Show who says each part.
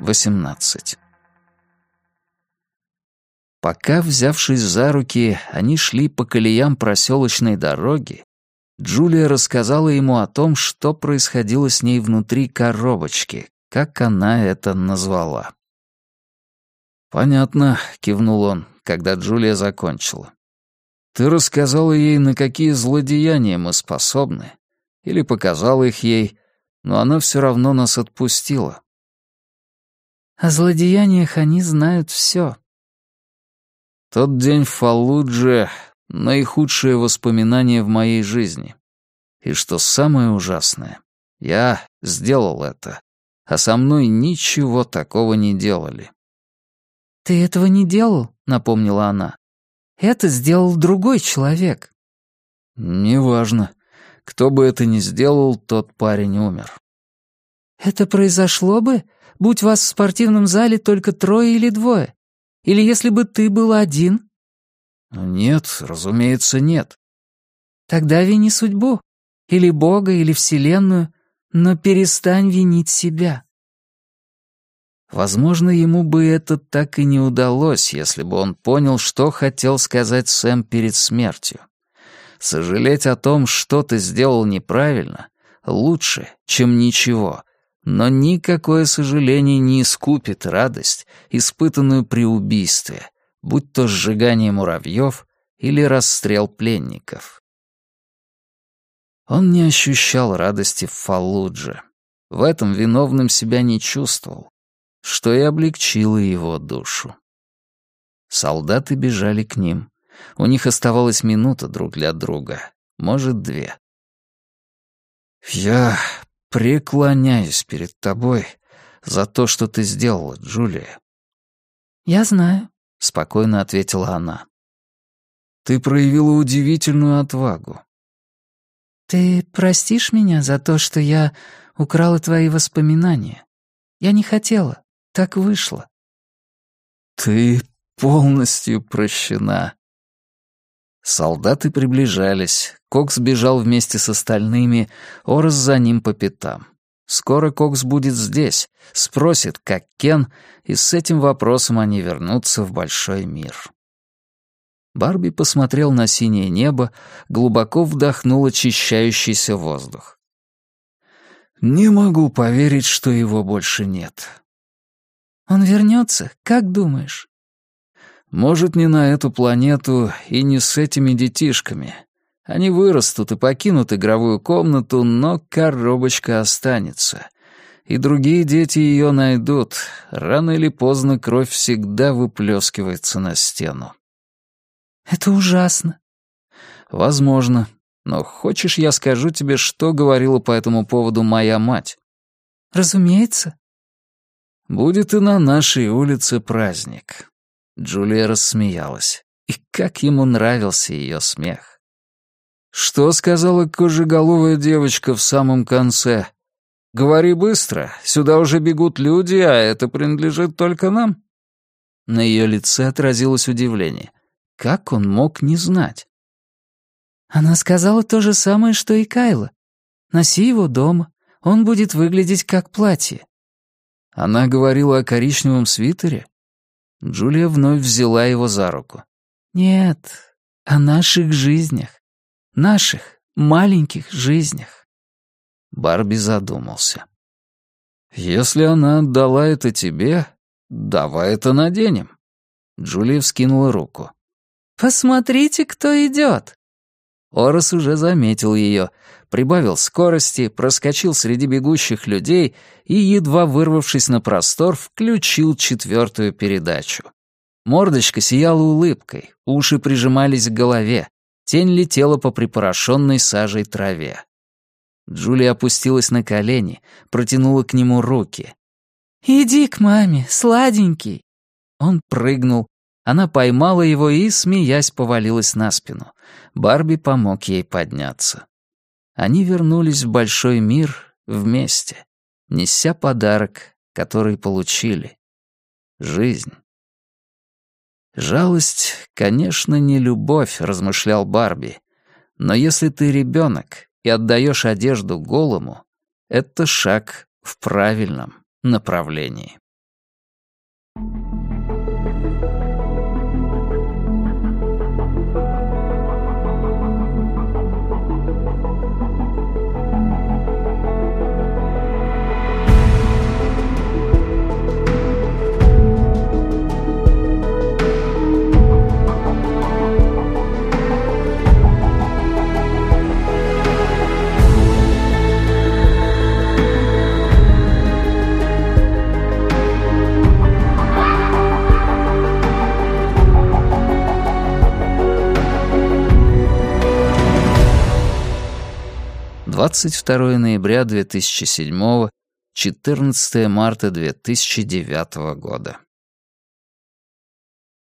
Speaker 1: 18. Пока, взявшись за руки, они шли по колеям проселочной дороги, Джулия рассказала ему о том, что происходило с ней внутри коробочки, как она это назвала. «Понятно», — кивнул он, когда Джулия закончила. «Ты рассказала ей, на какие злодеяния мы способны, или показала их ей, но она все равно нас отпустила».
Speaker 2: «О злодеяниях они знают все».
Speaker 1: Тот день в Фаллудже — наихудшее воспоминание в моей жизни. И что самое ужасное, я сделал это, а со мной ничего такого не делали.
Speaker 2: «Ты этого не делал?» — напомнила она. «Это сделал другой человек».
Speaker 1: «Неважно. Кто бы это ни сделал, тот парень умер».
Speaker 2: «Это произошло бы, будь вас в спортивном зале только 3 или 2? Или если бы ты был один?»
Speaker 1: «Нет, разумеется, нет».
Speaker 2: «Тогда вини судьбу. Или Бога, или Вселенную. Но перестань винить себя».
Speaker 1: Возможно, ему бы это так и не удалось, если бы он понял, что хотел сказать Сэм перед смертью. Сожалеть о том, что ты сделал неправильно, лучше, чем ничего, но никакое сожаление не искупит радость, испытанную при убийстве, будь то сжигание муравьев или расстрел пленников. Он не ощущал радости в Фаллудже. В этом виновным себя не чувствовал, что и облегчило его душу. Солдаты бежали к ним. У них оставалась минута друг для друга, может, 2. «Я преклоняюсь перед тобой за то, что ты сделала, Джулия».
Speaker 2: «Я знаю», —
Speaker 1: спокойно ответила она. «Ты проявила удивительную отвагу».
Speaker 2: «Ты простишь меня за то, что я украла твои воспоминания? Я не хотела, так вышло».
Speaker 1: «Ты полностью прощена». Солдаты приближались. Кокс бежал вместе с остальными, Орос за ним по пятам. Скоро Кокс будет здесь, спросит, как Кен, и с этим вопросом они вернутся в большой мир. Барби посмотрел на синее небо, глубоко вдохнул очищающийся воздух. «Не могу поверить, что его больше нет».
Speaker 2: «Он вернется, как думаешь?»
Speaker 1: «Может, не на эту планету и не с этими детишками. Они вырастут и покинут игровую комнату, но коробочка останется. И другие дети ее найдут. Рано или поздно кровь всегда выплескивается на стену».
Speaker 2: «Это ужасно».
Speaker 1: «Возможно. Но хочешь, я скажу тебе, что говорила по этому поводу моя мать?»
Speaker 2: «Разумеется».
Speaker 1: «Будет и на нашей улице праздник». Джулия рассмеялась. И как ему нравился ее смех. «Что сказала кожеголовая девочка в самом конце? Говори быстро, сюда уже бегут люди, а это принадлежит только нам». На ее лице отразилось удивление. Как он мог не знать?
Speaker 2: «Она сказала то же самое, что и Кайла. Носи его дома, он будет выглядеть как платье».
Speaker 1: Она говорила о коричневом свитере? Джулия вновь взяла его за руку.
Speaker 2: «Нет, о наших жизнях. Наших маленьких жизнях».
Speaker 1: Барби задумался. «Если она отдала это тебе, давай это наденем». Джулия вскинула руку.
Speaker 2: «Посмотрите, кто идет!»
Speaker 1: Орос уже заметил ее, прибавил скорости, проскочил среди бегущих людей и, едва вырвавшись на простор, включил 4-ю передачу. Мордочка сияла улыбкой, уши прижимались к голове, тень летела по припорошенной сажей траве. Джулия опустилась на колени, протянула к нему руки.
Speaker 2: «Иди к маме, сладенький!»
Speaker 1: Он прыгнул, она поймала его и, смеясь, повалилась на спину. Барби помог ей подняться. Они вернулись в большой мир вместе, неся подарок, который получили. Жизнь. «Жалость, конечно, не любовь», — размышлял Барби. «Но если ты ребенок и отдаешь одежду голому, это шаг в правильном направлении». 22 ноября 2007, 14 марта 2009 года.